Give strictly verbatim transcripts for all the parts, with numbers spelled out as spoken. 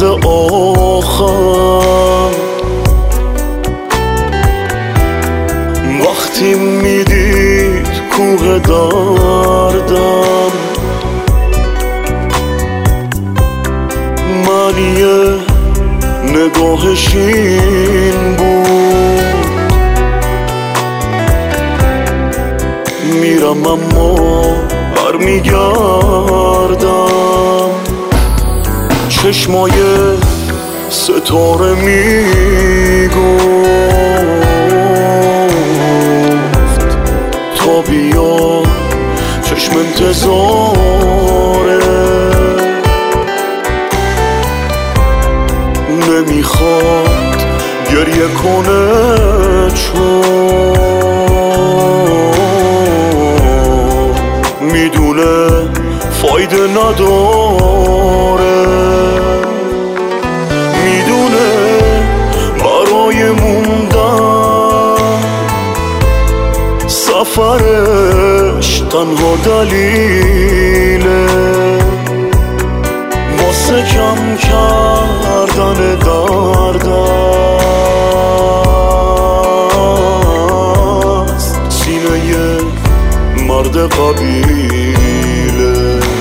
آخر وقتی میدید کوه دردم، معنی نگاهش این بود میرم اما برمیگردم. چشمای ستاره میگفت تا بیا چشم انتظاره، نمیخواد گریه کنه چون میدونه فایده نداره، میدونه برای موندن سفرش تنها دلیله واسه کم کردن دردست سینه مرد قبیله.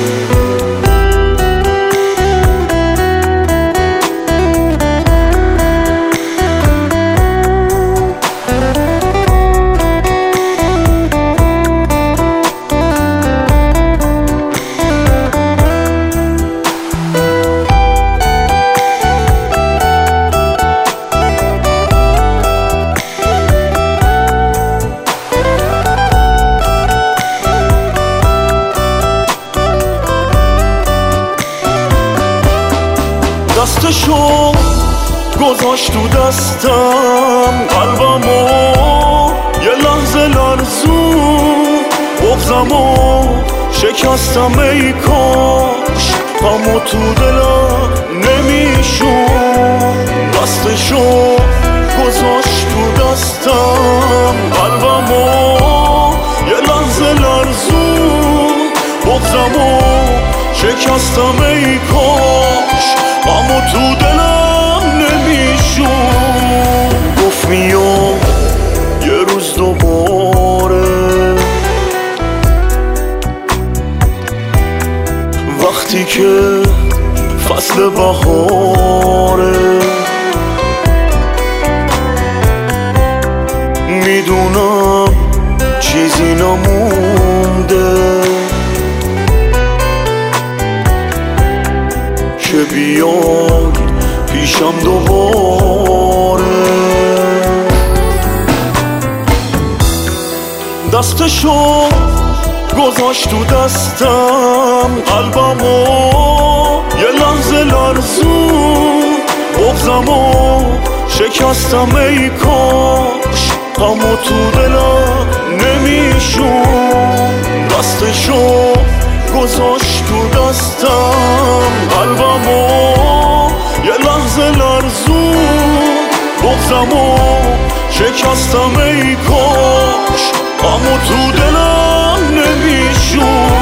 دستشو گذاشت تو دستم، قلبمو یه لحظه لرزون، بغضمو شکستم ای کاش غمو تو دلم نمیشون. دستشو گذاشت تو دستم، قلبمو یه لحظه لرزون، بغضمو شکستم ای کاش غمو تو دلم نمیشون. گفت میام یه روز دوباره وقتی که فصل بهاره، میدونم چیزی نمونده که بیاد پیشم دوباره. دستشو گذاشت تو دستم، قلبمو یه لحظه لرزون، بغضمو شکستم ای کاش غمو تو دلم نمیشون. دستشو گذاشت تو دستم، قلبمو یه لحظه لرزون، بغضمو شکستم ای کاش غمو تو دلم نمیشون.